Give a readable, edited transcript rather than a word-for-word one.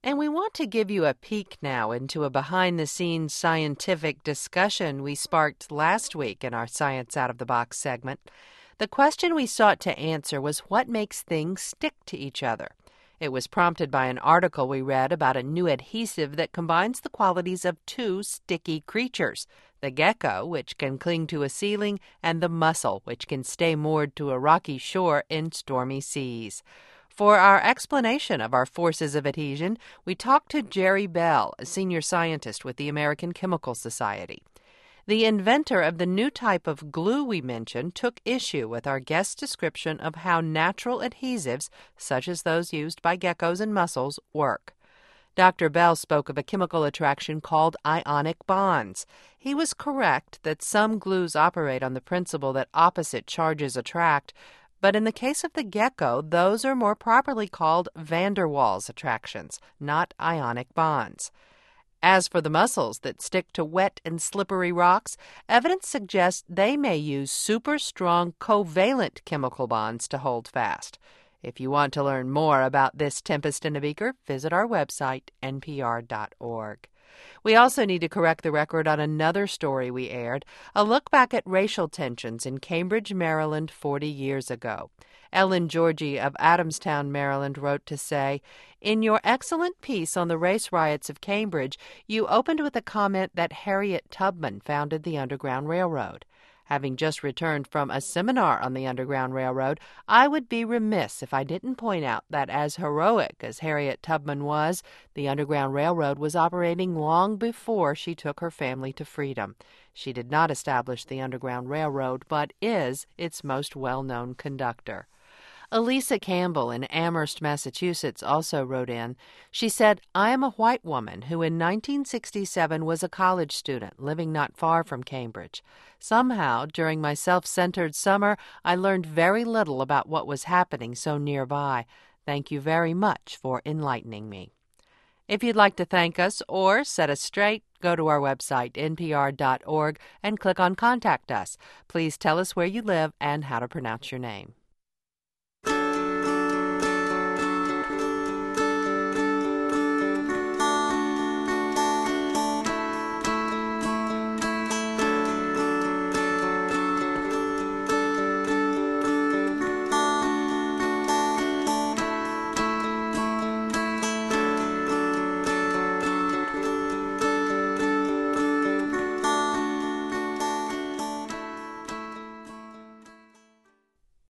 And we want to give you a peek now into a behind-the-scenes scientific discussion we sparked last week in our Science Out of the Box segment. The question we sought to answer was what makes things stick to each other. It was prompted by an article we read about a new adhesive that combines the qualities of two sticky creatures, the gecko, which can cling to a ceiling, and the mussel, which can stay moored to a rocky shore in stormy seas. For our explanation of our forces of adhesion, we talked to Jerry Bell, a senior scientist with the American Chemical Society. The inventor of the new type of glue we mentioned took issue with our guest's description of how natural adhesives, such as those used by geckos and mussels, work. Dr. Bell spoke of a chemical attraction called ionic bonds. He was correct that some glues operate on the principle that opposite charges attract, but in the case of the gecko, those are more properly called van der Waals attractions, not ionic bonds. As for the mussels that stick to wet and slippery rocks, evidence suggests they may use super strong covalent chemical bonds to hold fast. If you want to learn more about this tempest in a beaker, visit our website, npr.org. We also need to correct the record on another story we aired, a look back at racial tensions in Cambridge, Maryland 40 years ago. Ellen Georgi of Adamstown, Maryland, wrote to say, "In your excellent piece on the race riots of Cambridge, you opened with a comment that Harriet Tubman founded the Underground Railroad. Having just returned from a seminar on the Underground Railroad, I would be remiss if I didn't point out that as heroic as Harriet Tubman was, the Underground Railroad was operating long before she took her family to freedom. She did not establish the Underground Railroad, but is its most well-known conductor." Elisa Campbell in Amherst, Massachusetts, also wrote in. She said, "I am a white woman who in 1967 was a college student living not far from Cambridge. Somehow, during my self-centered summer, I learned very little about what was happening so nearby. Thank you very much for enlightening me." If you'd like to thank us or set us straight, go to our website, npr.org, and click on Contact Us. Please tell us where you live and how to pronounce your name.